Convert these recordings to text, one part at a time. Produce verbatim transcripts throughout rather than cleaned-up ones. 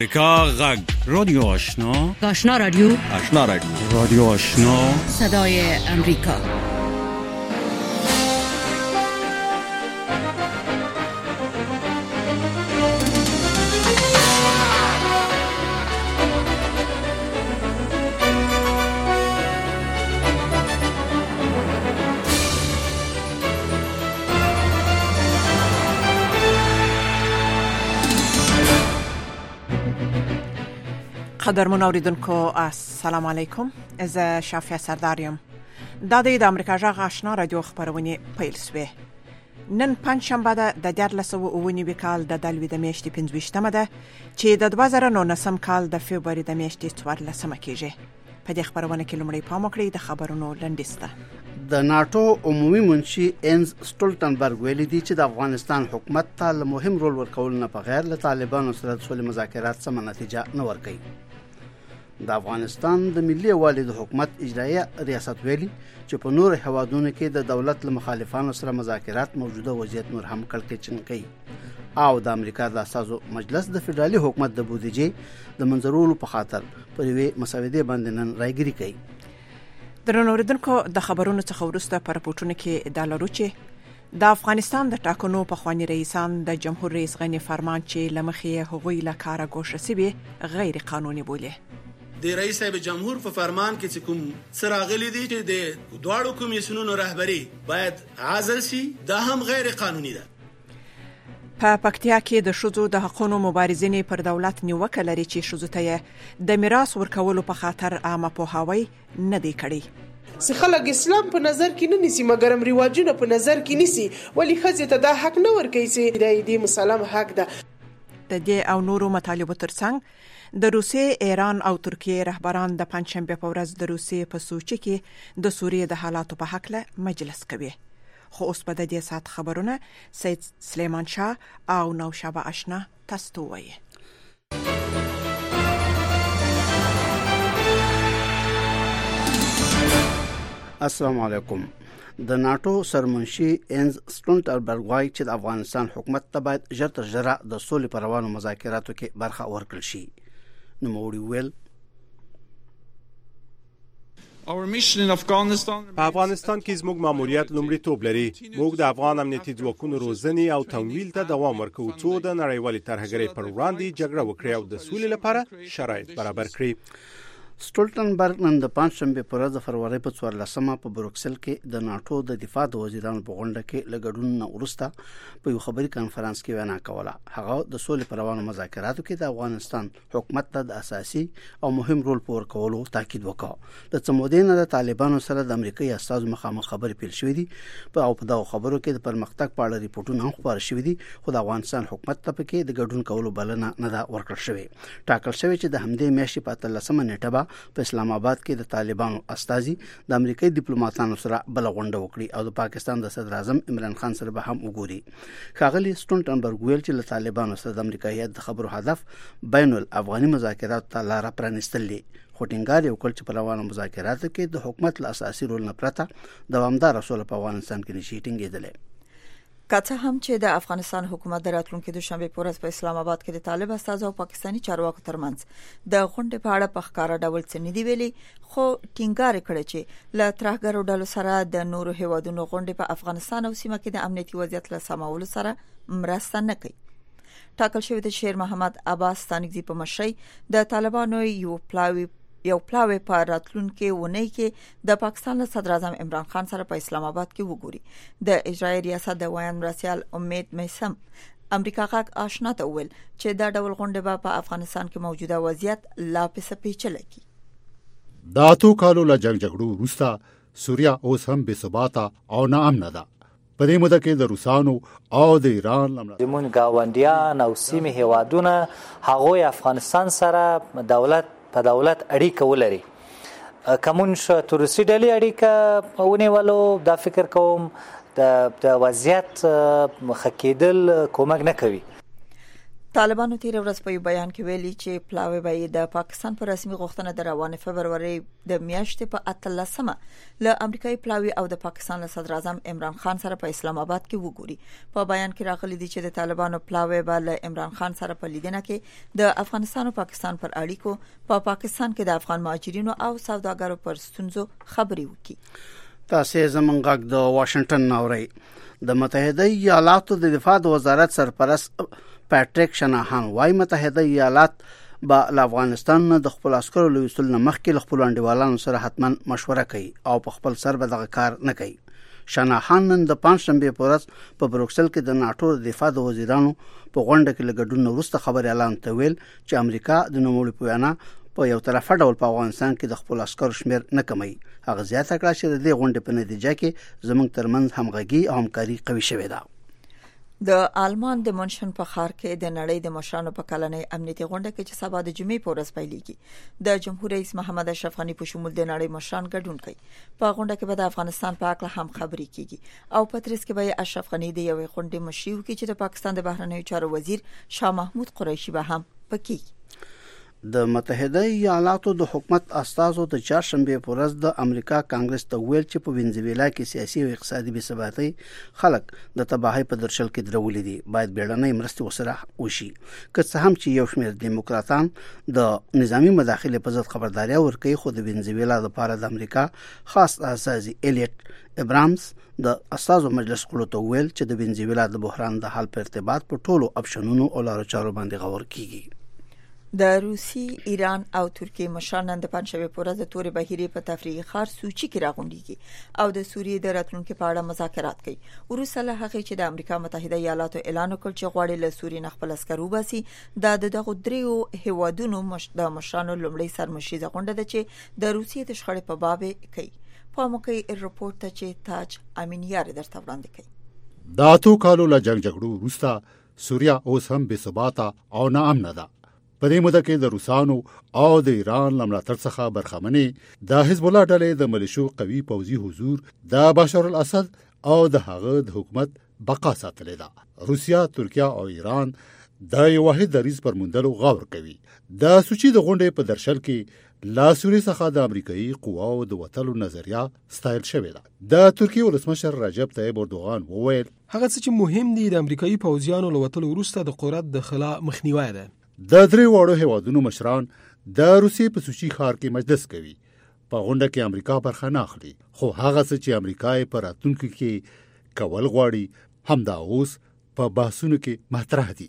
امریکا غږ رادیو آشنا آشنا رادیو آشنا رادیو رادیو آشنا صدای امریکا. قدرمن اوریدونکو السلام علیکم. از شافیه سرداریم. دا د امریکا غږ آشنا رادیو خبرونه پیل شوه. نن پنځ شنبه ده د دیارلس او اوه نوي کال د دلوي د میاشتې پنځه ویشتمه ده چې د دوه زره نولسم کال د فبروري د میاشتې څوارلسمه کېږي. په دې خبرونه کې لومړی پام وکړئ د خبرونو لنډیسته. د ناتو عمومي منشي انز سټولټنبرګ ویلي دی چې د افغانستان حکومت ته مهم رول ورکول نه بغیر له طالبانو سره د صلح مذاکرات سم نتیجه نه ورکوي. د افغانستان د ملي یووالي د حکومت اجرایه ریاست ویلي چې په نور هوادونو کې د دولت له مخالفانو سره مذاکرات موجوده وضعیت نور هم کړکېچن کوي او د امریکا د اساسو مجلس د فدرالي حکومت د بودیجې د منځورولو په خاطر پر یوې مسودې باندې نن رايګري کوي. درنو اوریدونکو د خبرونو څخه وروسته په راپورټونو کې دا لرو چې د افغانستان د ټاکنو په خواني رئیسان د جمهور رئیس غنی فرمان چې لمخې هغوی له کاره ګوښه سوي غیر قانوني بولي. د رئیس صاحب جمهور په فرمان کې چې کوم سراغلي دي چې د دواړو کمیسیونونو رهبری باید عزل شي دا هم غیر قانوني ده. په پکتیا کې د شذو د حقوقو مبارزینې پر دولت نیوکه لري چې شذو ته د میراث ورکولو په خاطر عامه پوهاوی نه دی کړی. سی خلک اسلام په نظر کې نه نیسي مګر هم رواجونه په نظر کې نیسي ولی خزه ته دا حق نه ورکوي چې د دې مسلم حق ده. د دې او نورو مطالبو ترڅنګ د روسیې، ایران او ترکیې رهبران د پنځشنبه په ورځ د روسیې په سوچي کې د سوریې د حالاتو په حق له مجلس کوي. خو اوس په دې سات خبرونه سید سلیمان شاه او نوشابه آشنا تاسو ته وایي. السلام علیکم. د ناتو سرمنشي انز سټولټنبرګ وايي چې د افغانستان حکومت ته باید ژر تر ژره د سولې پر روانو مذاکراتو کې برخه ورکړل شي. نو موړي ویل په افغانستان کې زموږ ماموریت لومړیتوب لري. موږ د افغان امنیتي ځواکونو روزنې او تمویل ته دوام ورکوو څو د نړیوالې ترهګرۍ پر وړاندې جګړه وکړي او د سولې لپاره شرایط برابر کړي. سټولټنبرګ نن د پنځشنبه په ورځ د فروری په څوارلسمه په بروکسل کې د ناتو د دفاع د وزیرانو په غونډه کې لګډون نه ورسته په یو خبري کانفرنس کې وینا کوله. هغه د سولې پر روانو مذاکراتو کې د افغانستان حکومت ته د اساسي او مهم رول په ورکولو تاکید وکړ. د څمودین د طالبانو سره د امریکایي استاذ مخامخ خبرې پیل شوې دي په او په دغه خبرو کې د پرمختګ په اړه ریپورتونه هم خبر شوې دي خو د افغانستان حکومت ته پکې د ګډون کولو بلنه نه دا ورکړل شوې. ټاکل شوی چې د همدې میاشتې په اتلسمه نیټه په اسلام آباد کې د طالبانو استازي د امریکایي ډیپلوماټانو سره بل غونډه وکړي او د پاکستان د صدر اعظم عمران خان سره به هم وګوري. ښاغلي سټولټنبرګ ویل چې له طالبانو سره د امریکایي د خبرو هدف بین الافغاني مذاکرات ته لار پرانستل دي. خو ټینګار یو کول چې په روانو مذاکراتو کې د حکومت له اساسي رول نه پرته دوامدار سوله په افغانستان کې نشي ټینګېدلی. که څه هم چې د افغانستان حکومت د راتلونکي دوشنبه په ورځ په اسلام آباد کې د طالب استازو او پاکستاني چارواکو ترمنځ د غونډې په اړه په ښکاره ډول څه نه دی ویلي خو ټینګار کړی چې له ترهګرو ډلو سره د نورو هیوادونو غونډې په افغانستان او سیمه کې د امنیتي وضعیت له سمولو سره مرسته نه کوي. ټاکل شوی د شیر محمد عباس ستانکزي په مشرۍ د طالبانو یو پلاوی یو پلاوی په راتلونکي ونی کې د پاکستان له صدر اعظم عمران خان سره په اسلام آباد کې وګوري. د اجرایي ریاست د وایان مرسیال امید میسم امریکا غاک آشنا ته ویل چې دا ډول غونډه به په افغانستان کې موجوده وضعیت لا پسې پیچلی کی. دا تو کالو لا جنگ جګړو وروسته سوریا اوس هم بې ثباته او ناامنه ده. په دې موده کې د روسانو او د ایران زمون گاونډیان او سیمې هیوادونه هغوی افغانستان سره دولت په دولت اړیکه ولري. کومون ش تروسی ډلې اړیکه ونیولو دا فکر کوم د د وضعیت مخکېدل کومک نه کوي. طالبانو تیر ورځ په بیان کې ویلي چې پلاوی به د پاکستان پر رسمي غوښتنه د روانې فبرवरी د میاشتې په اتلسمه له امریکایي پلاوی او د پاکستان له صدر اعظم عمران خان سره په اسلام آباد کې وګوري. په بیان کې راغلي دي چې د طالبانو پلاوی به له عمران خان سره په لیدنه کې د افغانستان او پاکستان پر اړیکو، په پا پاکستان کې د افغان مهاجرینو او سوداګرو پر ستونزو خبري وکړي. تاسو زمونږ غږ د واشنگټن ناوري. د متحده ایالاتو د دفاع د وزارت سرپرست پیټریک شناهان وايي متحده ایالات به له افغانستان نه د خپل عسکرو لویستل نه مخکې خپل انډیوالانو سره حتما مشوره کوي او په خپل سر به دغه کار نه کوي. شناهان نن د پنځشنبه په ورځ په بروکسل کې د ناتو د دفاع د وزیرانو په غونډه کې لګډون وروسته خبر اعلان ته ویل چې امریکا د نوموړي په وینا په یو طرفه ډول په افغانستان کې د خپل عسکرو شمیر نه کموي. هغه زیاته کړه چې د دې غونډې په نتیجه کې زموږ ترمنځ همغږي او همکاري قوي شوې ده. د آلمان د منشن په ښار کې د نړۍ د مشرانو په کلنۍ امنیتي غونډه کې چې سبا د جمعې په ورځ پیلېږي د جمهور رئیس محمد اشرف غني په شمول د نړۍ مشران ګډون کوي. په غونډه کې به د افغانستان په اړه هم خبرې کیږي او په ترڅ کې به اشرف غني د یوې غونډې مشري وکړي چې د پاکستان د بهرنیو چارو وزیر شاه محمود قریشي به هم پکې. د متحده ایالاتو د حکومت استازو د چهارشنبه په ورځ د امریکا کانګرس ته ویل چې په وینزویلا کې سیاسي او اقتصادي بې ثباتۍ خلک د تباهۍ په درشل کې درولې دي، باید بیړنۍ مرستې وسره وشي. که څه هم چې یو شمېر دیموکراتان د نظامی مداخلې په ضد خبرداري ورکوي، خو د وینزویلا لپاره د امریکا خاص استازي الیټ ابرامز د استازو مجلس غړو ته ویل چې د وینزویلا د بحران د حل په ارتباط په ټولو اپشنونو او لارو چارو باندې غور کیږي. د روسي، ایران او ترکیه مشران نن د پنځشنبه په ورځ د تورې بهیرې په تفریحي ښار سوچي کې راغونډيږي او د سوریې د راتلونکو په اړه مذاکرات کوي. وروسته له هغې چې د امریکا متحده ایالاتو اعلان وکړ چې غواړي له سوریې نه خپل عسکر وباسي، دا د دغو دریو هیوادونو د مشرانو لومړی سرمشریزه غونډه ده چې د روسیې د شخړې په باب کوي. په موقع رپورت ته چې تاج امینیار درته وړاندې کوي. د اتو کالو له جنگ جګړو وروسته سوریا اوس هم بې ثباته او ناامنه ده. په دې موده کې د روسانو او د ایران له ملاتړ څخه برخمنې د حزب الله ډلې د ملیشو قوي پوځي حضور د بشار الاسد او د هغه د حکومت بقا ساتلې ده. روسیا، ترکیه او ایران د یو واحد دریځ پر موندلو غور کوي. د سوچي د غونډې په درشل کې لا سوري څخه د امریکایي قواو د وټلو نظریه ستایل شوې ده. د ترکیه ولسمشر رجب طیب اردوغان وویل هغه څه چې مهم دي د امریکایي پوځیانو له وټلو وروسته د قدرت د خلا مخنیوي ده. د درې واړو هیوادونو مشران د روسیې په سوچي ښار کې مجلس کوي. په غونډه کې امریکا برخه نه اخلي، خو هغه څه چې امریکا یې په راتلونکي کې کول غواړي همدا اوس په بحثونو کې مطرح دي.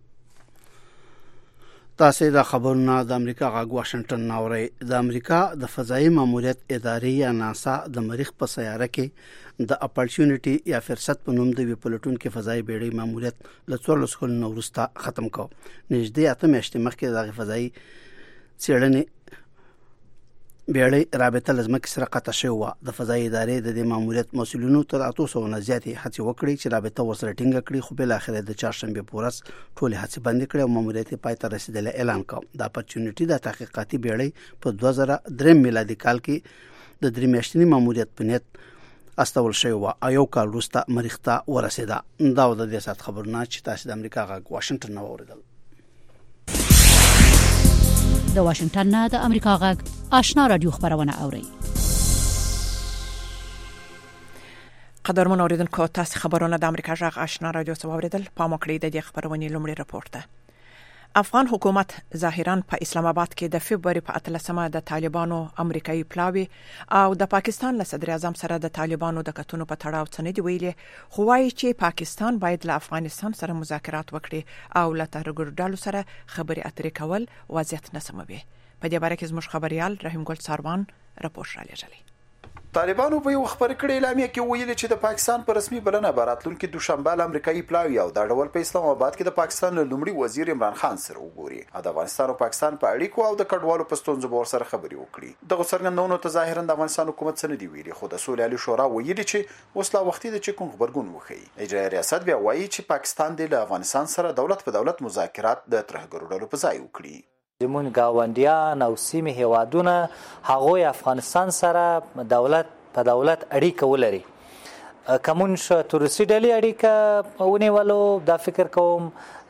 تاسو د خبرونه د امریکا غږ واشنگټن ناوري. د امریکا د فضایي ماموریت ادارې یا ناسا د مریخ په سیاره کې د اپورچونټی یا فرصت په نوم د وی پلوټون کې فضایي بیړۍ ماموریت له څوارلس کلونو وروسته ختم کړ. نږدې اته میاشتې مخکې د فضایي څېړنې بیړۍ رابطه لزمکه سره قطع شوې وه. د فضایي ادارې د دې ماموریت مسؤلینو تر اتو سوو نه زیاتې هڅې وکړې چې رابطه ورسره ټینګه کړي، خو بالاخره د چهارشنبې په ورځ ټولې هڅې بندې کړې او ماموریت یې پای ته رسېدلی اعلان کړ. د اپورچونټي د تحقیقاتي بیړۍ په دوه زره درې میلادي کال کې د درې میاشتني ماموریت په نیت استول شوی و او یو کال وروسته مریخ ته ورسېده. دا د دې سات خبرونه چې تاسو د امریکا غږ واشنگټن نه واوریدل. د واشنگټن نه د امریکا غږ آشنا رادیو خبرونه اوري. قدرمن اوریدونکو، تاسو خبرونه د امریکا غږ آشنا رادیو څخه واوریدل. په موکړې د دې خبرونه لومړی رپورت ده. افغان حکومت ظاهرا په اسلام آباد کې د فبرवरी په اتلسمه د طالبانو امریکایي پلاوی او د پاکستان له صدر اعظم سره د طالبانو د کتونو په تړاو څه نه دی ویلي، خو وايي چې پاکستان باید له افغانستان سره مذاکرات وکړي او له ترګر ډالو سره خبرې اترې کول وضعیت نه سموي. په دې باره کې زموږ خبريال رحیم ګل ساروان راپور را لېږلی. طالبانو په یو خبر کړي اعلامیه کې ویلي چې د پاکستان پر رسمي بلنه براتلونکو دوشنبه ل امریکایي پلاوی او د ډول په اسلام آباد کې د پاکستان لومړي وزیر عمران خان سره وګوري او د افغانستان او پاکستان په اړیکو او د کډوالو په ستونزو باور سره خبري وکړي. دغه څرګندونو ته ظاهرا د افغانستان حکومت څه نه دی ویلي، خو د سولې عالی شورا ویلي چې اوس لا وخت دی چې کوم خبرګون وخی. اجرایي ریاست بیا وایي چې پاکستان د افغانستان سره دولت په دولت مذاکرات د ترهګرو ډلو په ځای وکړي. زمون گاونډیان او سیمې هیوادونه هغوی افغانستان سره دولت په دولت اړیکه ولري. کومش تروریستي ډلې اړیکه ونیولو دا فکر کوم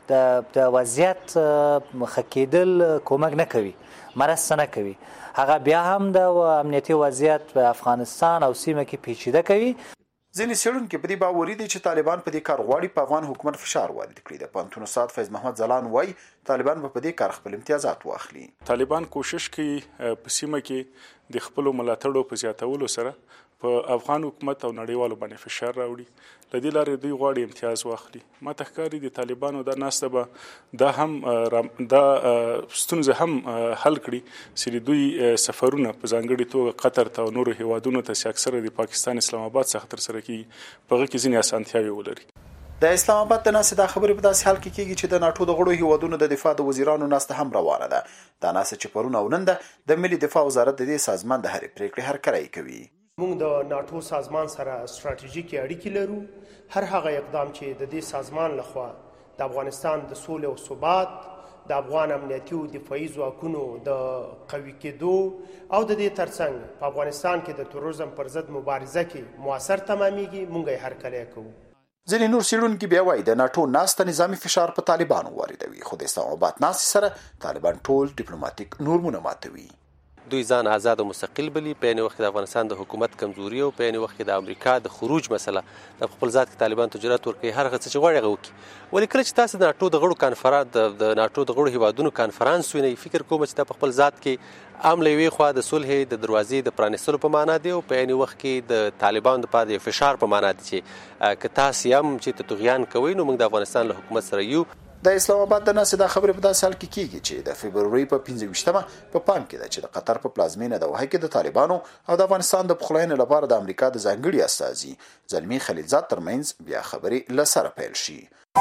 د د وضعیت ښه کېدل کومک نه کوي، مرسته نه کوي. هغه بیا هم د امنیتي وضعیت په افغانستان او سیمه کې پیچیده کوي. ځینې څېړونکي په دې باوري دي چې طالبان په دې کار غواړي په افغان حکومت فشار وارد کړي. د پوهنتون استاد فیض محمد ځلان وایي طالبان به په دې کار خپل امتیازات واخلي. طالبان کوشش کوي په سیمه کې د خپلو ملاتړو په زیاتولو سره په افغان حکومت او نړیوالو باندې فشار راوړي. له دې لارې دوی غواړي امتیاز واخلي. ما ته ښکاري د طالبانو دا ناسته به دا هم دا ستونزه هم حل کړي چې دوی سفرونه په ځانګړي توګه قطر ته او نورو هیوادونو ته چې اکثره د پاکستان اسلام آباد څخه ترسره کیږي په هغه کې ځینې اسانتیاوې ولري. د اسلام آباد د ناسې دا خبرې په داسې حال کې کیږي چې د ناټو د غړو هیوادونو د دفاع د وزیرانو ناسته هم روانه ده. دا ناسه چې پرون او نن ده د ملي دفاع وزارت د دې سازمان د هرې پریکړې هرکلی کوي. موږ د ناټو سازمان سره ستراتیژیکي اړیکې لرو. هر هغه اقدام چې د دې سازمان لخوا د افغانستان د سولې او ثبات، د افغان امنیتي او دفاعي ځواکونو د قوي کېدو او د دې ترڅنګ په افغانستان کې د تروریزم پر ضد مبارزه کې موثر تمامېږي، موږ یې هرکلی کوو. ځینې نور څېړونکي بیا وایي د ناټو ناسته نظامي فشار په طالبانو واردوي، خو د اسلام آباد ناستې سره طالبان ټول ډیپلوماټیک نورمونه ماتوي. دوی ځان آزاد او مستقل بلی. په عین وخت کې د افغانستان د حکومت کمزوري او په عین وخت کې د امریکا د خروج مسله د خپل ذات کې طالبان ته جرأت ورکوي هر هغه څه چې غواړي هغه وکړي. ولې کله چې تاسو د ناټو د غړو کانفرنس د ناټو د غړو هیوادونو کانفرنس وینئ، فکر کوم چې دا په خپل ذات کې عام له یوې خوا د صلح د دروازې د پرانیستلو په معنا دی او په عین وخت کې د طالبانو لپاره د فشار په معنا دی چې که تاسو هم چې طغیان کوئ نو موږ د افغانستان له حکومت سره یو. د اسلام آباد د ناسې دا خبرې په داسې حال کې کیږي چې د فبروري په پنځه ویشتمه په پام کې ده چې د قطر په پلازمینه دوحه کې د طالبانو او د افغانستان د پخلاینې لپاره د امریکا د ځانګړي استازي زلمي خلیلزاد ترمنځ بیا خبرې له سره پیل شي.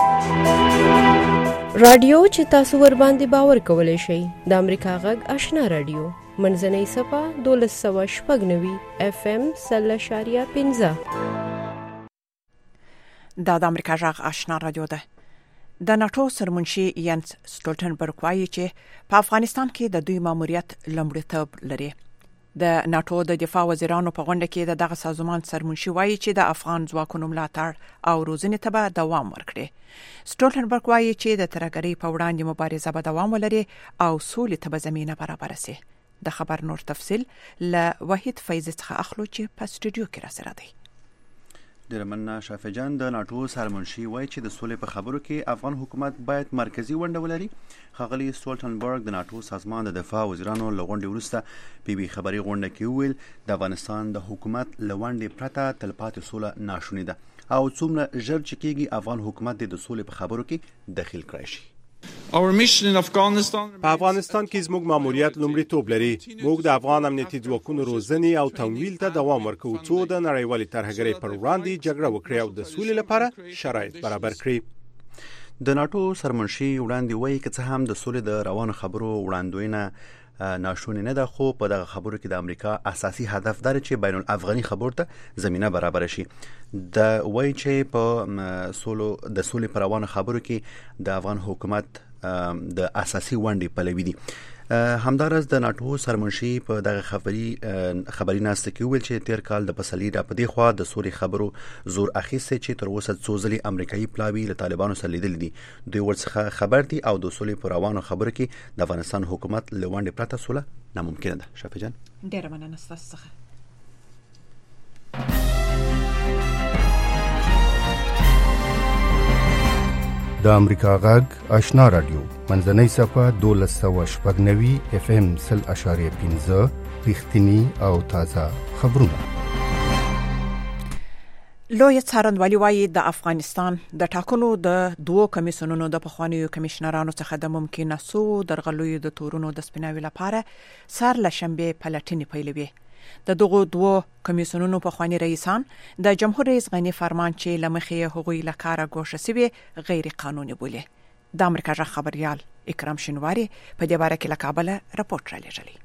رادیو چې تاسو ور باندې باور کولای شئ د امریکا غږ آشنا رادیو منځنۍ صفه دولس سوه شپږ نوي اف ام سل اشاریه پنځه. دا د امریکا غږ آشنا رادیو ده. د ناټو سرمنشي ینس سټولټنبرګ وایي چې په افغانستان کې د دوی ماموریت لومړیتوب لري. د ناټو د دفاع وزیرانو په غونډه کې د دغه سازمان سرمنشي وایي چې د افغان ځواکونو ملاتړ او روزنې ته به دوام ورکړي. سټولټنبرګ وایي چې د ترهګرۍ په وړاندې مبارزه به دوام ولري او سولې ته به زمینه برابره شي. د خبر نور تفصیل له وحید فیض څخه اخلو چې په سټوډیو کې راسره دی. ډېره مننه شافع جان. د ناټو سرمنشي وایي چې د سولې په خبرو کې افغان حکومت باید مرکزی ونډه ولري. ښاغلي سټولټنبرګ د ناټو سازمان د دفاع وزیرانو له غونډې وروسته په یوې خبري غونډه کې وویل د افغانستان د حکومت له ونډې پرته تلپاتې سوله ناشونې ده او څومره ژر چې کېږي افغان حکومت د سولې په خبرو کې دخیل کړی شي. په افغانستان کې زموږ ماموریت لومړیتوب لري. موږ د افغان امنیتي ځواکونو روزنې او تمویل ته دوام ورکوو څو د نړیوالې ترهګرۍ پر وړاندې جګړه وکړي او د سولې لپاره شرایط برابر کړي. د ناټو سرمنشي وړاندې وایي که څه هم د سولې د روانو خبرو وړاندوینه ناشونې نه ده، خو په دغه خبرو کې د امریکا اساسي هدف دا چې بین الافغاني خبرو ته زمینه برابر شي. د وایي چې په سولو د سولې پر روانو خبرو کې د افغان حکومت د اساسي ونډې پلوي دي. همدارس د ناټو سرمنشي په دغه خبري خبري ناسته کې ویل چې تیر کال د پسلي را په دی خوا د سوري خبرو زور اخیسته چې تر اوسه څو ځلې امریکایي پلاوی له طالبانو سره لیدل دي. دوی ورڅخه خبر دي او د سولې پر روانو خبرو کې د افغانستان حکومت له ونډې پرته سوله ناممکنه ده. شافع جان ډېر مننه ستاسو څخه. د امریکا غږ آشنا رادیو منځنۍ صفه دولس سوه شپږ نوي اف ام سل اشاریه پنځه رښتینی او تازه خبرونه. لوی څارنوالي وایي د افغانستان د ټاکنو د دوو کمیسیونونو د پخوانیو کمیشنرانو څخه د ممکنه سو درغلیو د تورونو د سپیناوي لپاره سار لشنبه پلټنې پیلوي. د دغو دوو کمیسیونونو پخوانی رئیسان د جمهور رئیس غنی فرمان چې لمخې هغوی له کاره ګوښه سوي غیر قانوني بولي. د امریکا غږ خبريال اکرام شینواری په دې باره کې له کابل راپورټ را لېږلی.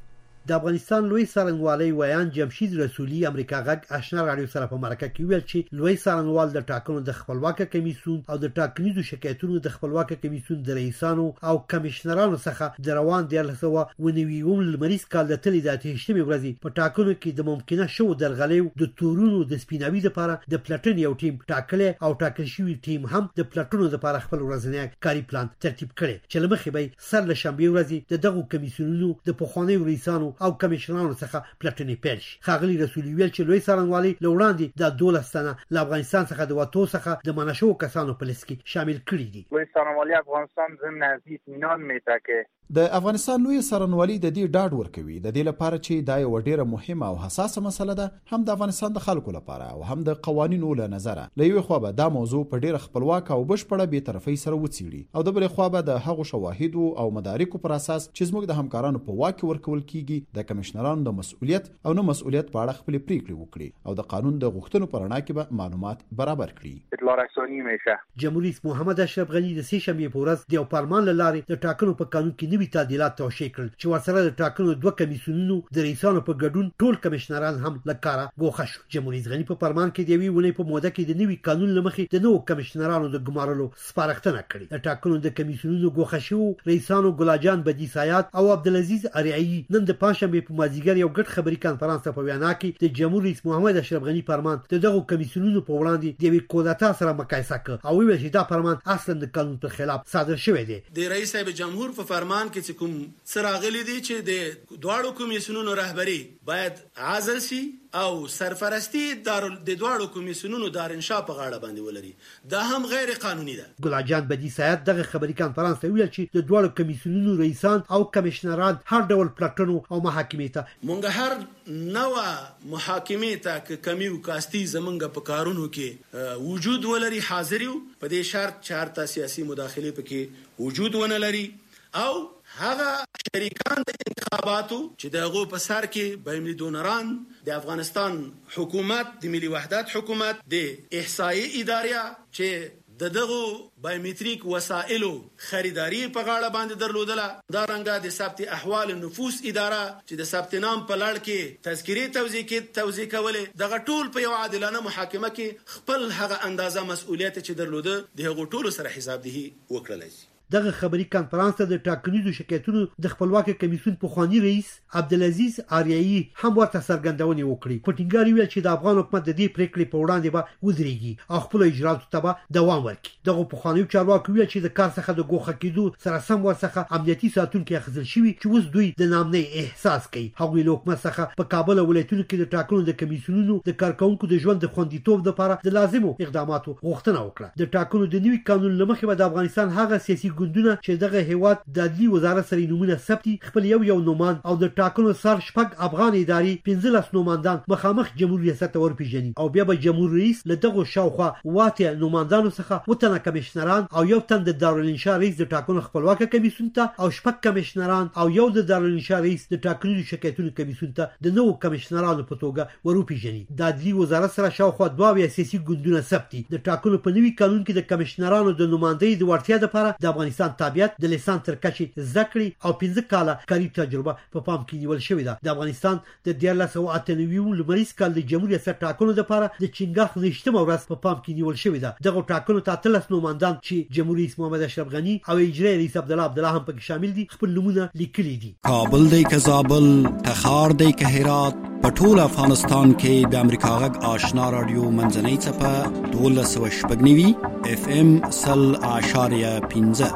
د افغانستان لوی څارنوالۍ ویان جمشید رسولي امریکا غږ آشنا رادیو سره په مرکه کې ویل چې لوی څارنوال د ټاکنو د خپلواکه کمیسیون او د ټاکنیزو شکایتونو د خپلواکه کمیسیون د رئیسانو او کمشنرانو څخه د روان د لسوه ونویوم لمریز کال د تلې د اتهشتمې ورځې په ټاکنو کې د ممکنه شو درغلیو د تورونو د سپیناوي لپاره د پلټن یو ټیم ټاکل او ټاکل شوی ټیم هم د پلټنو لپاره خپل ورځنی کاري پلان ترتیب کړي چې لمخې به سر له شنبه ورځې د دغو کمیسیونونو د پخوانیو رئیسانو او کمشنرانو څخه پلټنې پیل شي. ښاغلي رسولي ویل چې لوی څارنوالي لوړاندې د دولس تنه له افغانستان څخه د وټو څخه د منشو کسانو په لیست کې شامل کړي دي. لوی څارنوالي افغانستان ضمن از اطمینان میده که د افغانستان لوی څارنوالي د دې ډاډ ورکوي د دې لپاره چې دا یو ډیره مهمه او حساسه مسله ده، هم د افغانستان د خلکو لپاره او هم د قوانینو له نظره. له یوې خوا به دا موضوع په ډیره خپلواک او بشپړه بې طرفۍ سره وڅېړي او د بلې خوا به د هغو شواهدو او مدارکو پر اساس چې زموږ د همکارانو په واک کې ورکول کیږي د کمشنرانو د مسؤلیت او نه مسؤلیت په اړه خپل پریکړې وکړي او د قانون د غوښتنو پر رڼا کې به معلومات برابر کړي. اطلاع رسانی میشه. جمهوریت رئیس محمد اشرف غنی د سه شنبې په ورځ د یو پارلمان له لارې د ټاکنو په قانون کې نوي تعدیلات توشیح کړل چې ورسره د ټاکنو دوه کمیسیونونو د رئیسانو په ګډون ټول کمشنران هم له کاره ګوښه شو. جمهوریت غنی په پارلمان کې د یوې ونې په موده کې د نوي قانون لمخې د نوو کمشنرانو د ګمارلو سپارښتنه کړې. د ټاکنو د کمیسیونونو ګوښه شو رئیسانو ګلاجان بدی سایات او عبدالعزیز اریایی نن د پنځشنبې په مازیګر یو ګډ خبري کانفرنس په وینا کې د جمهوریت رئیس محمد اشرف غنی پارلمان د دغو کمیسیونونو په وړاندې د یوې کودتا سره مقایسه کړ او ویل چې دا پارلمان اصلا د قانون پر خلاف صادر شوی دی. د رئیس صاحب جمهور په فرمان کې کوم سراغلی دي چې د دواړو کمیسیونونو رهبری باید عزل شي او سرپرستی دار د دواړو کمیسیونونو دار انشاء په غاړه باندې ولري. دا هم غیر قانوني ده. ګلاجان بدی سایت دغه خبري کانفرنس ته ویل چې د دواړو کمیسیونونو رئیسان او کمشنران هر ډول پلټنو او محاکمې ته مونږ هر نوې محاکمې ته ک کمیو کاستی زمونږ په کارونو کې وجود ولري حاضریو په دې شرط چارته سیاسي مداخله پکې وجود ونه لري او هغه شریکان د انتخاباتو چې دغه په سر کې بایملي دونران د افغانستان حکومت د ملي وحدت حکومت د احصایي ادارې چې د دغه بایومتریک وسایلو خریداري په غاړه باندې درلودله، دا رنګه د ثبت احوال نفوس اداره چې د ثبت نام په لړ کې تذکری توزیع کې توزیع کولې، دغه ټول په یو عادلانه محاکمه کې خپل هغه اندازه مسؤلیت چې درلوده د هغو ټولو سره حسابدهي وکړل شي. دغه خبري کانفرنس ته د ټاکنیزو شکایتونو د خپلواکه کمیسیون پخوانی رئیس عبدالعزیز اریایی هم ورته څرګندونې وکړي. په ټینګار ویل چې د افغان حکومت د دې پریکړې په وړاندې به ودرېږي او خپل اجراتو ته به دوام ورکړي. دغه پخوانی چارواکي ویل چې د کار څخه د ګوښه کېدو سره سم ورڅخه امنیتي ساتونکي اخیستل شوي چې اوس دوی د نامنۍ احساس کوي. هغوی له حکومت څخه په کابل ولایتونو کې د ټاکنو د کمیسیونونو د کارکونکو د ژوند د خوندیتوب لپاره د لازمو اقداماتو غوښتنه وکړه. د ټاکنو د نوي قانون له مخې به د افغانستان هغه سیاسي ګوندونه چې دغه هیواد د عدلي وزارت سره نومونه ثبتي خپل یو یو نومان او د ټاکنو سر شپږ افغان ادارې پنځلس نوماندان مخامخ جمهوریت ریاست ورپیژني او بیا به جمهور رئیس له دغه شاوخوا واته نوماندانو څخه وتنه کمشنران او یو تن د دارالانشاء رئیس د ټاکنو خپلواکه کمیسیون ته او شپږ کمشنران او یو د دارالانشاء رئیس د ټاکنو شکایتونو کمیسیون ته د نوو کمشنرانو په توګه ورپیژني. د عدلي وزارت سره شاوخوا دوه سیاسي ګوندونه ثبتي. د ټاکنو په نوي قانون کې د کمشنرانو د نوماندۍ د وړتیا لپاره د افغانستان تابعیت د لسان تر کچې زکړې او پنځه کاله کاري تجربه په پا پام کې نیول شوې ده. د افغانستان د دیارلس سوه اته نوي لمریز کال د جمهوریت ریاست ټاکنو لپاره د چنګاښ نشتمه ورځ په پام کې نیول شوې ده. دغه ټاکنو ته اتلس نوماندان چې جمهوریت رئیس محمد اشرف غنی او اجرایي رئیس عبدالله عبدالله هم پکې شامل دي خپل نومونه لیکلي دي. کابل دی که زابل، تخار دی که هرات، په ټول افغانستان کې د امریکا غږ آشنا رادیو منځنۍ څپه دولس سوه شپږ نوي اف ام سل اعشاریه پنځه.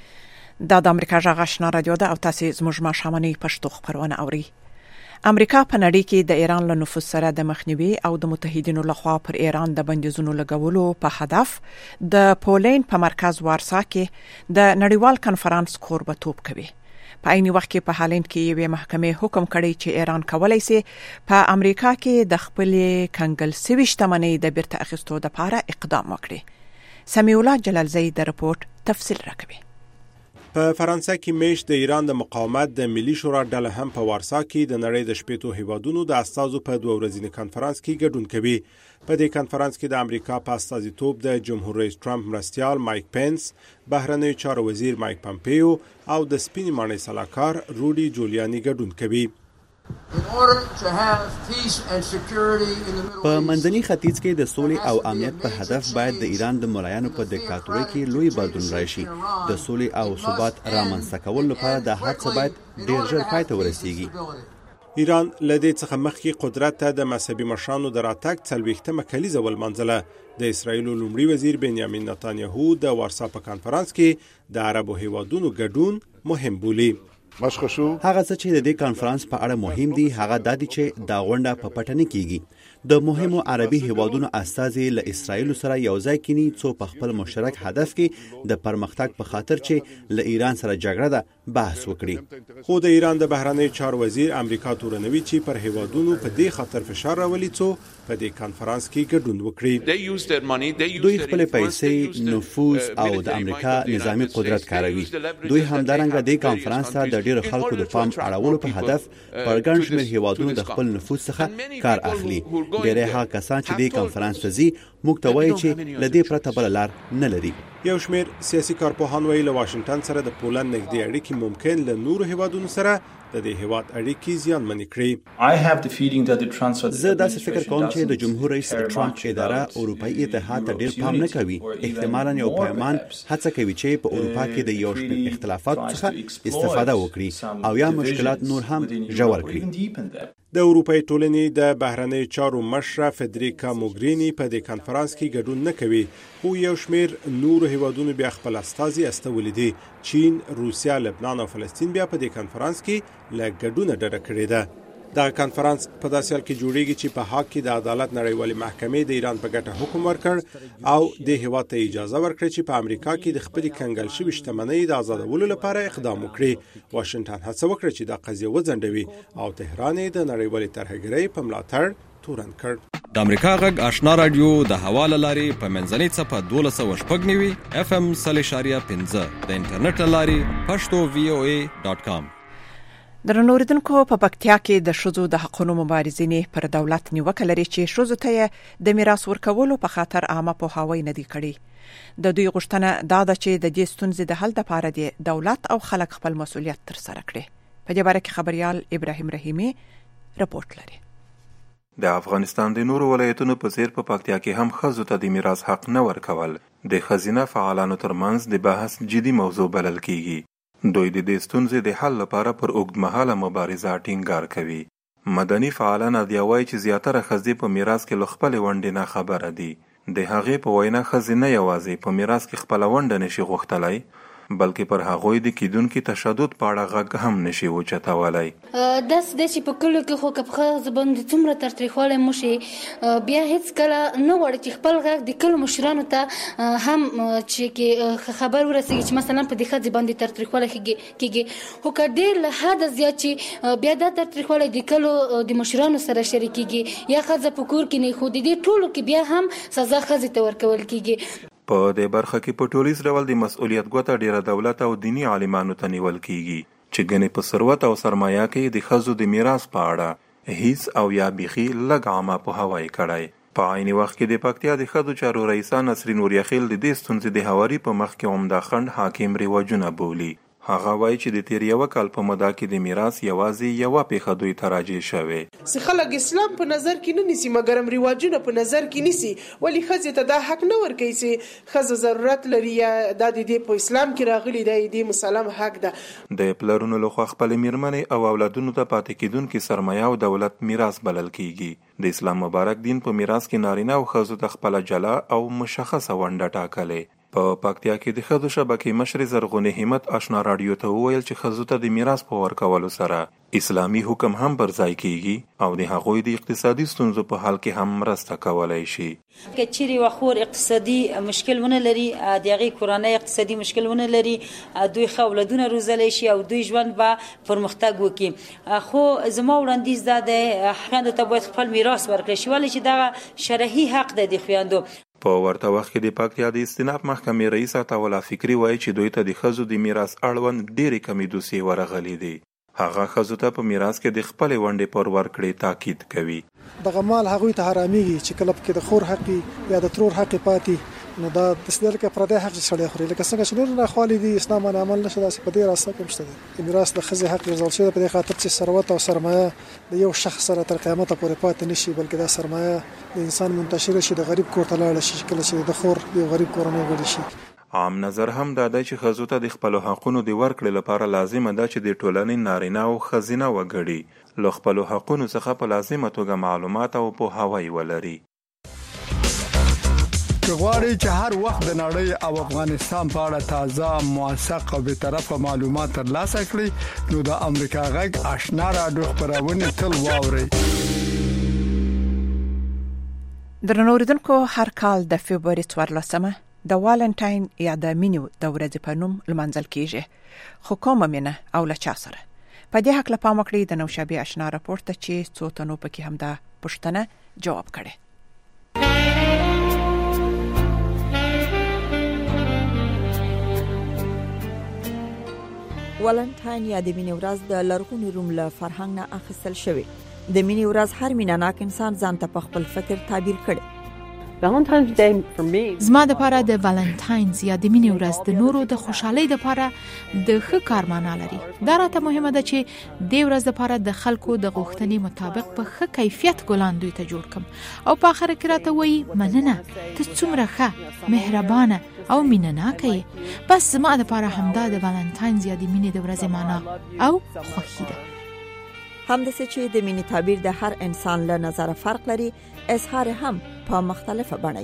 دا د امریکا غږ آشنا رادیو ده او تاسو زموږ ماښامنۍ پښتو خبرونه اورئ. امریکا په نړۍ کې د ایران له نفوذ سره د مخنیوي او د متحدینو لخوا پر ایران د بندیزونو لګولو په هدف د پولند په مرکز وارسا کې د نړیوال کنفرانس کوربتوب کوي. په عین وخت کې په هالند کې یوه محکمې حکم کړی چې ایران کولای شي په امریکا کې د خپل کنګل سوي شتمنۍ د بیرته اخیستو لپاره اقدام وکړي. سمیع الله جلالزی د رپورت تفصیل راکوي. په فرانسه کې میش د ایران د مقاومت د ملي شورا ډله هم په وارسا کې د نړۍ د شپېتو هیوادونو د استازو په دوه ورځني کانفرنس کې ګډون کوي. په دې کانفرنس کې د امریکا په استازیتوب د جمهور رئیس ټرمپ مرستیال مایک پینس، بهرنی چارو وزیر مایک پامپیو او د سپینې ماڼۍ سلاکار روډي جولیانی ګډون کوي. په منځني ختیځ کې د سولې او امنیت په هدف باید د ایران د ملایانو په دیکتاتورۍ کې لوی بدلون راشي. د سولې او ثبات رامنځته کولو لپاره د هر څه باید ډېر ژر پای ته ورسیږي. ایران لدې څخه مخکې قدرت ته د مذهبي مشرانو د راتګ څلوېښتمه کلیزه ولمانځله. د اسرایل لومړي وزیر بنیامین نتانیاهو د وارسا په کانفرنس کې د عربو هیوادونو ګډون مهم بولي. هغه څه چې د دې کانفرنس په اړه مهم دي هغه دا دي چې دا غونډه په پټه نه کیږي. د مهمو عربي هیوادونو استازي له اسرایل سره یو ځای کینی څو په خپل مشترک هدف کې د پرمختګ په خاطر چې له ایران سره جګړه ده بحث وکړي. خو د ایران د بهرنی چارو وزیر امریکا تورنوي چې پر هیوادونو په دې خاطر فشار راولي څو په دې کانفرنس کې ګډون وکړي. دوی خپل پیسې، نفوذ او د امریکا نظامی قدرت کاروي. دوی همدارنګه د کانفرنس ته د ډیرو خلکو د پام اړولو په هدف پر ګڼ شمېر هیوادونو د خپل نفوذ څخه کار اخلي. ډېری هغه کسان چې د کانفرنس ته ځي موږ ته وایي چې له دې پرته بله لار نه لري. یو شمېر سیاسي کارپوهان وایي له واشنګټن سره د پولند نږدې اړیکې ممکن له نورو هیوادونو سره د دې هیواد اړیکې زیانمنې کړي. زه داسې فکر کوم چې د جمهور رئیس ټرمپ اداره اروپایي اتحاد ته ډېر پام نه کوي. احتمالاً یو پیمان هڅه کوي چې په اروپا کې د یو شمېر اختلافاتو څخه استفاده وکړي او یا مشکلات نور هم ژور کړي. د اروپای ټولنې د بهرنی چارو مشره فدریکا موګرینی په دې کانفرنس کې ګډون نه کوي. خو یو شمېر نورو هیوادونو بیا خپل استازي استولي دي. چین، روسیا، لبنان او فلسطین بیا په دې کانفرنس کې له ګډونه ډډه کړې ده. دا کانفرنس په داسې حال کې جوړیږي چې په حق کې د عدالت نړیوالې محکمې د ایران په ګټه حکم ورکړ او د هیواد ته اجازه ورکړه چې په امریکا کې د خپل کنګل شوی شتمنۍ د آزادولو لپاره اقدام وکړي. واشنگټن هڅه وکړه چې دا قضیه وځنډوي او تهران د نړیوالې ترهګرۍ په ملاتړ تورن کړ. د امریکا غږ آشنا رادیو د حواله لاري په منځنۍ صفه دولس سوه شپږ نوي اف ام صلی شاریه پنځه د انټرنیټ لاري پښتو وی او ای ډاټ کام. درنو اوریدونکو په پکتیا کې د ښځو د حقوقو مبارزینې پر دولت نیوکه لري چې ښځو ته د میراث ورکولو په خاطر عامه پوهاوی نه دی کړی. د دوی غوښتنه دا ده چې د دې ستونزې د حل لپاره د دولت او خلک خپل مسؤلیت تر سره کړي. په دې باره کې خبريال ابراهیم رحیمی رپورت لري. د افغانستان د نورو ولایتونو په څیر په پکتیا کې هم ښځو ته د میراث حق نه ورکول د ښځینه فعالانو ترمنځ د بحث جدي موضوع بلل کیږي. دوی د دې ستونزې د حل لپاره پر اوږدمهاله مبارزه ټینګار کوي. مدني فعالان د یوای چې زیاتره ښځې په میراث کې له خپلې ونډې نه خبره دي. د هغې په وینا ښځې نه یوازې په میراث کې خپله ونډه نشي غوښتلی بلکې پر هغوی د کیدونکي تشدد په اړه غږ هم نشي اوچتولی. داسې دی چې په کلیو کې خو که په ښځو باندې څومره تاوتریخوالی موشي بیا هېڅکله نه غواړي چې خپل غږ د کلیو مشرانو ته هم چې خبر ورسېږي چې مثلا په دې ښځې باندې تاوتریخوالی کېږي. خو که ډېر له حده زیات چې بیا دا تاوتریخوالی د کلیو د مشرانو سره شریکېږي یا ښځه په کور کې نه خو د دې ټولو کې بیا هم سزا ښځې ته ورکول کېږي. په دې برخه کې په ټولیز ډول د مسؤلیت ګوته ډیره دولت او دینی عالمانو ته نیول کیږي چې ګنې په ثروت او سرمایه کې د ښځو د میراث په اړه هیڅ او یا بیخي لږ عامه پوهاوی کړی. په عین وخت کې د پکتیا د ښځو چارو رئیسه نسرین وریاخیل د دې ستونزې د هواري په مخ کې عمده خنډ حاکم رواجونه بولي. هغه وایي چې د تیر یو کال په موده کې د میراث یوازې یوه پیښه دوی ته راجع شوې. چې خلک اسلام په نظر کې نه نیسي مګر هم رواجونه په نظر کې نیسي ولې ښځې ته دا حق نه ورکوي چې ښځه ضرورت لري یا دا د دې په اسلام کې راغلي دا د دې مسلم حق ده. د پلرونو لخوا خپلې میرمنې او اولادونو ته پاتې کیدونکي سرمایه او دولت میراث بلل کیږي. د اسلام مبارک دین په میراث کې نارینه او ښځو ته خپله جلا او مشخصه ونډه ټاکلې. په پکتیا کې د ښځو شبکې مشرې زرغونې همت آشنا راډیو ته وویل چې ښځو ته د میراث په ورکولو سره اسلامي حکم هم پر ځای کیږي او د هغوی د اقتصادي ستونزو په حل کې هم مرسته کولی شي. که چیرې وخور اقتصادي مشکل ونه لري د هغې کورنۍ اقتصادي مشکل ونه لري دوی ښه اولادونه روزلی شي او دوی ژوند به پرمختګ وکړي. خو زما وړاندیز دا دی خویندو ته باید خپل میراث ورکړی شي ولې چې دغه شرعي حق دی د خویندو. په ورته وخت کې د پکتیا د استیناف محکمې رئیس عطاالله فکري وایي چې دوی ته د ښځو د میراث اړوند ډېرې کمې دوسیې ورغلي دي. هغه ښځو ته په میراث کې د خپلې ونډې پر ورکړې تاکید کوي. دغه مال هغوی ته حرامېږي چې کله پکې د خور حق یا د ترور حق پاتې نو دا د سدل کې پردې حق سړی خوري لکه څنګه چې نور نه خالي دي اسلام باندې عمل نشي داسې په دې راسته کې مشته دي میراث د خزې حق ګرځول شوی په دې خاطر چې ثروت او سرمایه د یو شخص سره تر قیامت پورې پاتې نشي بلکې دا سرمایه د انسان منتشر شي د غریب کور ته لاړ شي کله چې د خور یو غریب کورنۍ غړي شي. عام نظر هم دا دی چې ښځو ته د خپلو حقونو د ورکړې لپاره لازمه ده چې د ټولنې نارینه او ښځینه وګړي له خپلو حقونو څخه په لازمه توګه معلومات او پوهاوی ولري. که غواړئ چې هر وخت د نړۍ او افغانستان په اړه تازه، موثق او بیطرفه معلومات ترلاسه کړئ نو د امریکا غږ آشنا راډیو خپرونه تل واورئ. درنو اوریدونکو، هر کال د فبرवरी څوارلسمه د والنټاین یا د مینې د ورځې په نوم لمانځل کیږي. خو کومه مینه او له چا سره؟ په دې حق له پام وکړئ د نوشابې آشنا راپور ته چې څو تنو پکې هم دا پوښتنه جواب کړي. والنټاین یا د مینې ورځ د لرغوني روم له فرهنګ نه اخیستل شوی. د مینې ورځ هر مینه‌ناک انسان ځان ته په خپل فکر تعبیر کړي. زما د پاره د والنټاینز یا د مینې ورځ د نورو د خوشحالۍ د پاره د ښه کار معنا لري. دا راته مهمه ده چې د ورځ د پاره د خلکو د غوښتنې مطابق په ښه کیفیت ګلان دوی ته جوړ کم او په اخر کې راته وایي مننه، ته څومره ښه، مهربانه او مینه‌ناکه یې. بس زما د پاره همدا د والنټاینز یا د مینې د ورځې معنا او خوښي ده. همداسې چې د مینې تعبیر د هر انسان له نظر فرق لري، اظهار هم په مختلفه بڼه.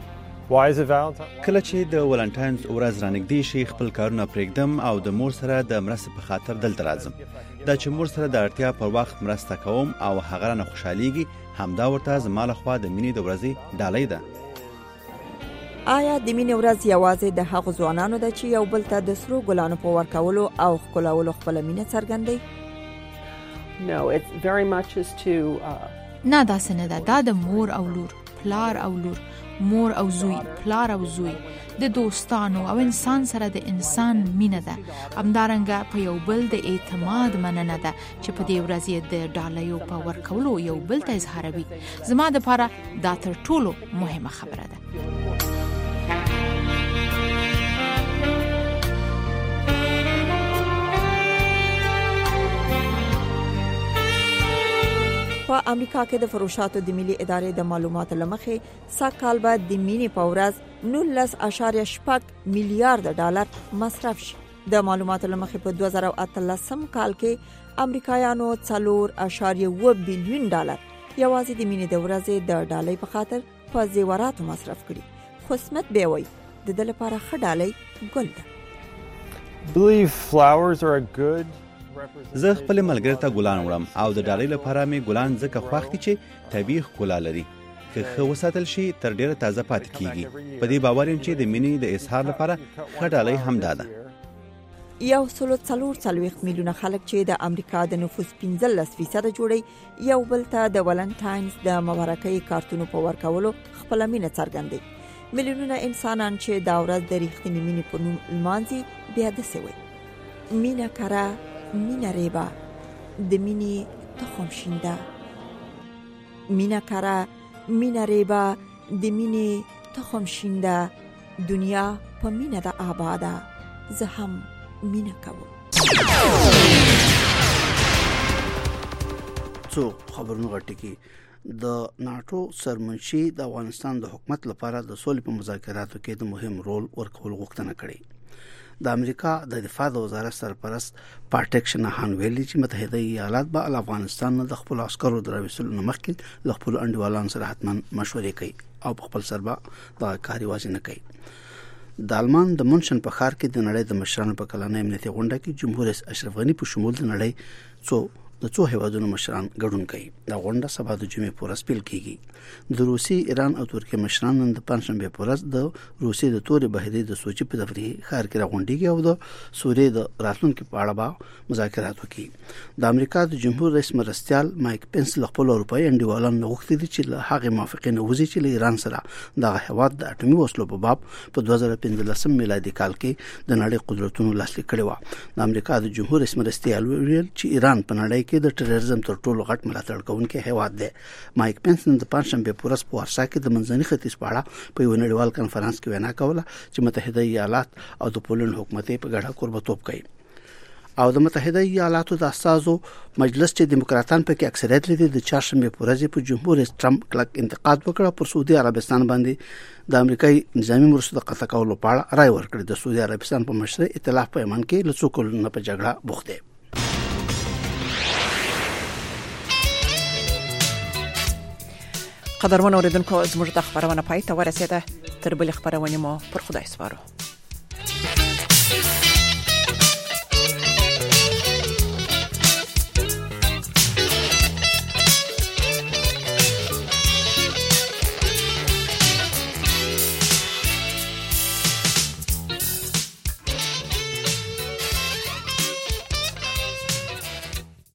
کله چې د والنټاینز ورځ رانږدې شي خپل کارونه پرېږدم او د مور سره د مرستې په خاطر دلته راځم. دا چې مور سره د اړتیا پر وخت مرسته کوم او هغه نه خوشحاليږي، همدا ورته زما لخوا د مینې د ورځې ډالۍ ده. آیا د مینې ورځ یوازې د هغو ځوانانو ده چې یو بل ته د سرو ګلانو په ورکولو او ښکلولو خپله مینه څرګندوي؟ No, it's very much as to uh... نه داسې نه ده. دا د مور او لور، پلار او لور، مور او زوی، پلار او زوی، د دوستانو او انسان سره د انسان مینه ده. همدارنګه په یو بل د اعتماد مننه ده چې په دې ورځ د ډالیو په ورکولو یو بل ته اظهاروي. زما د پاره دا تر ټولو مهمه خبره ده. په امریکا کې د فروشاتو د ملي ادارې د معلوماتو لمخې سږ بعد د مینې په ورځ نولس اعشاریه شپږ میلیارډ ډالر مصرف شي. د معلوماتو لمخې په دوه زره اتلسم کال کې امریکایانو څلور اعشاریه اووه بلیون ډالر یوازې د مینې د ورځې د ډالۍ په خاطر په زیوراتو مصرف کړي. خو سمت به وایي د دې لپاره ښه ډالۍ ګل ده. believe flowers are a good زه خپل ملګری ته ګلان وړم او د ډالۍ لپاره مې ګلان ځکه خوښ دي چې طبیعي ښکلا لري. که ښه وساتل شي تر ډیره تازه پاتې کیږي. په دې باور یم چې د مینې د اظهار لپاره ښه ډالۍ هم ده. یو سلو څلور څلوېښت میلیونه خلک چې د امریکا د نفوس پنځلس فیصده جوړي یو بل ته د والنټاینز د مبارکۍ کارتونو په ورکولو خپله مینه څرګندوي. میلیونونه انسانان چې دا ورځ د ریښتینې مینې په نوم لمانځي بیا داسې وایي: مینه کره، مینه ریبه، د مینې تخم شینده. مینه کره، مینه ریبه، د مینې تخم شینده. دنیا په مینه د آباده، زه هم مینه کوم. څو خبرونه غټي د ناتو سرمنشي د افغانستان د حکومت لپاره د سولې په مذاکراتو کې د مهم رول ورکول غوښتنه کړې. د امریکا د دفاع د وزارت سرپرست پاټک شناهان ویلي چې متحده ایالات به افغانستان د خپل عسکرو دراوېستلو مخکې له خپل انډیوالانو سره حتما مشورې کوي او په خپل سر به دا کاری واضح نه کوي. د آلمان د مونشن په ښار کې د نړۍ د مشرانو په کلانه امنیتي غونډه کې جمهور رئیس اشرف غنی په شمول د نړۍ څو د څو هیوادونو مشران ګډون کوي. دا غونډه سبا د جمعې په ورځ پیل کیږي. د روسي، ایران او ترکیه مشران نن د پنځشنبه په ورځ د روسي د تورې بهیرې د سوچي په تفریحي ښار کې راغونډيږي او د سوریې د راتلونکو په اړه به مذاکرات وکړي. د امریکا د جمهور رئیس مرستیال مایک پنس له خپل اروپایي انډیوالانو غوښتي دي چې له هغه موافقې نه وځي چې له ایران سره د هیواد د اټومي وسلو په باب په دوه زره پنځلسم میلادي کال کې د نړۍ قدرتونو لاسلیک کړي و. د امریکا د جمهور رئیس مرستیال ویل چې ایران په نړۍ کې د ټیرریزم تر ټولو غټ ملاتړ کوونکی هیواد دی. مایک پنس نن د پنځشنبه په ورځ په ورسا کې د منځني ختیځ په اړه په یو نړیوال کنفرانس کې وینا کوله چې متحده ایالات او د پولند حکومت په ګډه قربتوب کوي. او د متحده ایالاتو د اساسو مجلس چې دیموکراتان په کې اکثریت لري د چهارشنبه په ورځ په جمهور رئیس ټرمپ کلک انتقاد وکړ پر سعودي عربستان باندې د امریکایي نظامی مرستو د قطع کولو په اړه رائے ورکړ. د سعودي عربستان په مشر ائتلاف په ایمان کې له څو کلونو په جګړه بوخت دی. قدرمن اوریدونکو زموږ د خبرونه پای ته ورسېده. تر بلې خبرونه مو پر خدای سپارو.